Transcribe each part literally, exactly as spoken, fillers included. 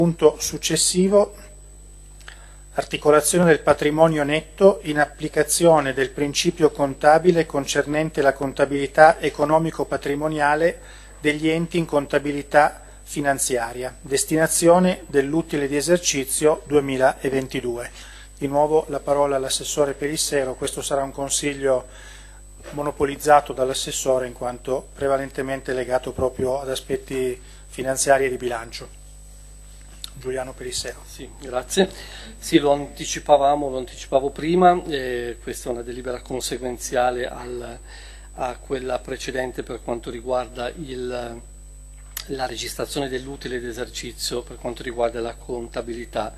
Punto successivo, articolazione del patrimonio netto in applicazione del principio contabile concernente la contabilità economico-patrimoniale degli enti in contabilità finanziaria, destinazione dell'utile di esercizio duemilaventidue. Di nuovo la parola all'assessore Perissero. Questo sarà un consiglio monopolizzato dall'assessore in quanto prevalentemente legato proprio ad aspetti finanziari e di bilancio. Giuliano Perissero. Sì, grazie. Sì, lo anticipavamo, lo anticipavo prima, eh, questa è una delibera conseguenziale al, a quella precedente per quanto riguarda il, la registrazione dell'utile d'esercizio per quanto riguarda la contabilità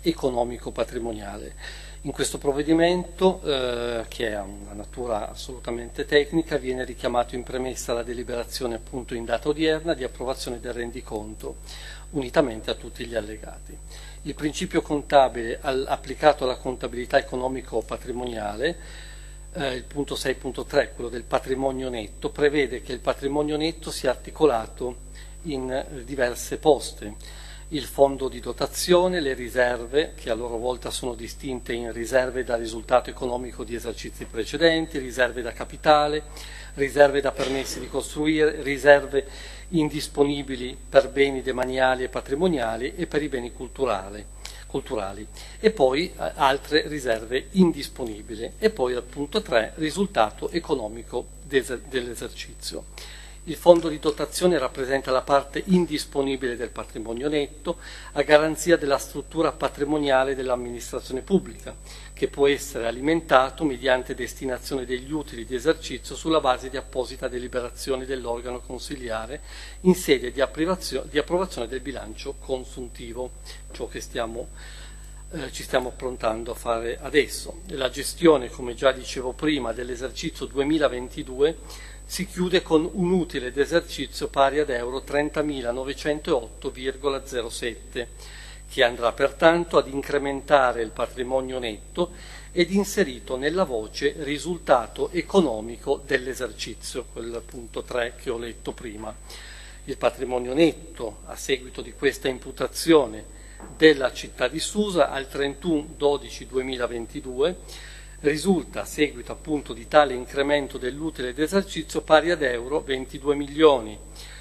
economico-patrimoniale. In questo provvedimento, eh, che ha una natura assolutamente tecnica, viene richiamato in premessa la deliberazione appunto in data odierna di approvazione del rendiconto, unitamente a tutti gli allegati. Il principio contabile al, applicato alla contabilità economico-patrimoniale, eh, il punto sei punto tre, quello del patrimonio netto, prevede che il patrimonio netto sia articolato in eh, diverse poste. Il fondo di dotazione, le riserve, che a loro volta sono distinte in riserve da risultato economico di esercizi precedenti, riserve da capitale, riserve da permessi di costruire, riserve indisponibili per beni demaniali e patrimoniali e per i beni culturali, culturali. E poi eh, altre riserve indisponibili. E poi al punto tre, risultato economico dell'esercizio. Il fondo di dotazione rappresenta la parte indisponibile del patrimonio netto a garanzia della struttura patrimoniale dell'amministrazione pubblica, che può essere alimentato mediante destinazione degli utili di esercizio sulla base di apposita deliberazione dell'organo consiliare in sede di approvazione, di approvazione del bilancio consuntivo, ciò che stiamo, eh, ci stiamo approntando a fare adesso. La gestione, come già dicevo prima, dell'esercizio duemilaventidue si chiude con un utile d'esercizio pari ad euro trentamilanovecentootto virgola zero sette, che andrà pertanto ad incrementare il patrimonio netto ed inserito nella voce risultato economico dell'esercizio, quel punto tre che ho letto prima. Il patrimonio netto, a seguito di questa imputazione della città di Susa al trentuno dicembre duemilaventidue, risulta a seguito appunto di tale incremento dell'utile d'esercizio pari ad euro ventidue milioni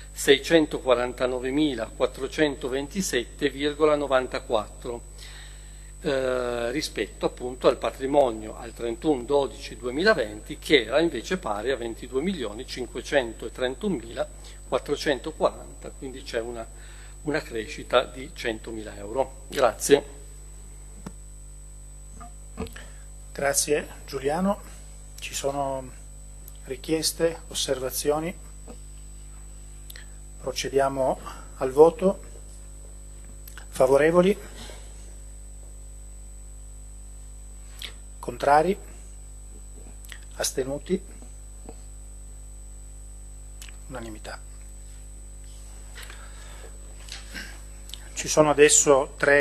seicentoquarantanovemilaquattrocentoventisette virgola novantaquattro eh, rispetto appunto al patrimonio al trentuno dicembre duemilaventi, che era invece pari a ventidue milioni cinquecentotrentunomilaquattrocentoquaranta, quindi c'è una, una crescita di centomila euro. Grazie. Grazie Giuliano. Ci sono richieste, osservazioni? Procediamo al voto. Favorevoli? Contrari? Astenuti? Unanimità. Ci sono adesso tre